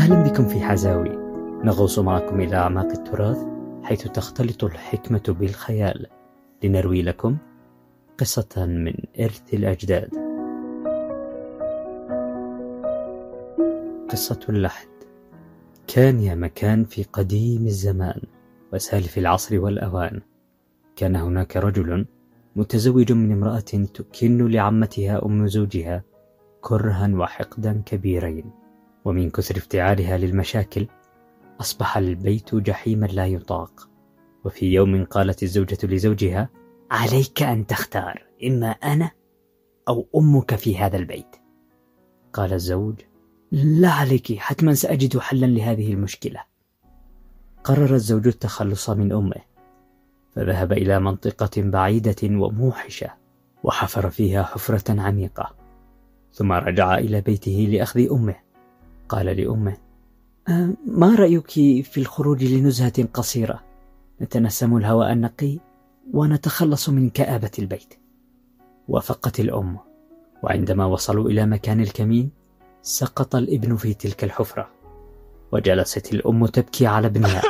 أهلا بكم في حزاوي، نغوص معكم إلى أعماق التراث حيث تختلط الحكمة بالخيال لنروي لكم قصة من إرث الأجداد. قصة اللحد. كان يا مكان في قديم الزمان وسالف العصر والأوان، كان هناك رجل متزوج من امرأة تكن لعمتها أم زوجها كرها وحقدا كبيرين، ومن كثر افتعالها للمشاكل أصبح البيت جحيما لا يطاق. وفي يوم قالت الزوجة لزوجها: عليك أن تختار، إما أنا أو أمك في هذا البيت. قال الزوج: لا عليك، حتما سأجد حلا لهذه المشكلة. قرر الزوج التخلص من أمه، فذهب إلى منطقة بعيدة وموحشة وحفر فيها حفرة عميقة، ثم رجع إلى بيته لأخذ أمه. قال لأمه: ما رأيك في الخروج لنزهة قصيرة، نتنسم الهواء النقي ونتخلص من كآبة البيت؟ وافقت الأم، وعندما وصلوا إلى مكان الكمين سقط الابن في تلك الحفرة، وجلست الأم تبكي على ابنها.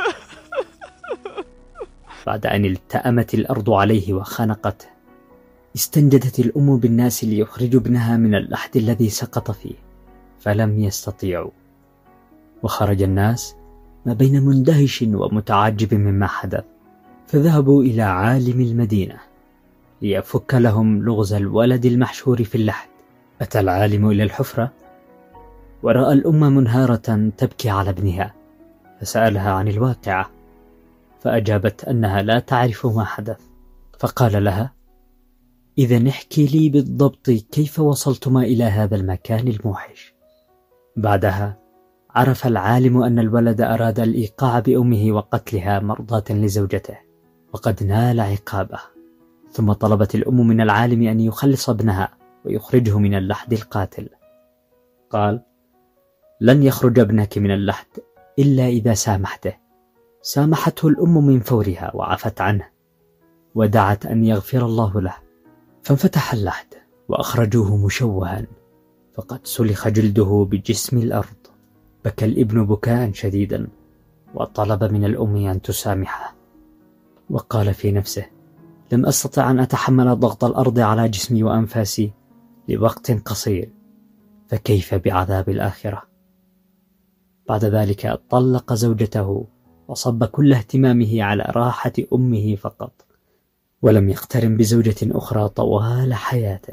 بعد أن التأمت الأرض عليه وخنقته، استنجدت الأم بالناس ليخرجوا ابنها من اللحد الذي سقط فيه، فلم يستطيعوا. وخرج الناس ما بين مندهش ومتعجب مما حدث، فذهبوا إلى عالم المدينة ليفك لهم لغز الولد المحشور في اللحد. أتى العالم إلى الحفرة ورأى الأم منهارة تبكي على ابنها، فسألها عن الواقعة، فأجابت أنها لا تعرف ما حدث. فقال لها: إذن احكي لي بالضبط كيف وصلتما إلى هذا المكان الموحش. بعدها عرف العالم أن الولد أراد الإيقاع بأمه وقتلها مرضاة لزوجته، وقد نال عقابه. ثم طلبت الأم من العالم أن يخلص ابنها ويخرجه من اللحد القاتل. قال: لن يخرج ابنك من اللحد إلا إذا سامحته. سامحته الأم من فورها وعفت عنه، ودعت أن يغفر الله له. فانفتح اللحد وأخرجوه مشوها، فقد سلخ جلده بجسم الأرض. بكى الابن بكاء شديدا وطلب من الأم أن تسامحه، وقال في نفسه: لم أستطع أن أتحمل ضغط الأرض على جسمي وأنفاسي لوقت قصير، فكيف بعذاب الآخرة؟ بعد ذلك طلق زوجته وصب كل اهتمامه على راحة أمه فقط، ولم يقترن بزوجة أخرى طوال حياته.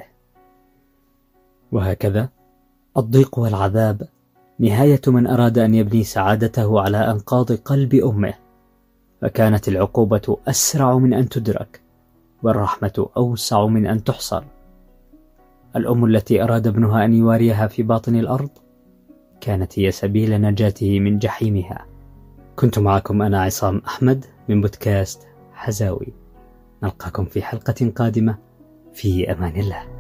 وهكذا الضيق والعذاب نهاية من أراد أن يبني سعادته على أنقاض قلب أمه، فكانت العقوبة أسرع من أن تدرك، والرحمة أوسع من أن تحصر. الأم التي أراد ابنها أن يواريها في باطن الأرض كانت هي سبيل نجاته من جحيمها. كنت معكم أنا عصام أحمد من بودكاست حزاوي. نلقاكم في حلقة قادمة، في أمان الله.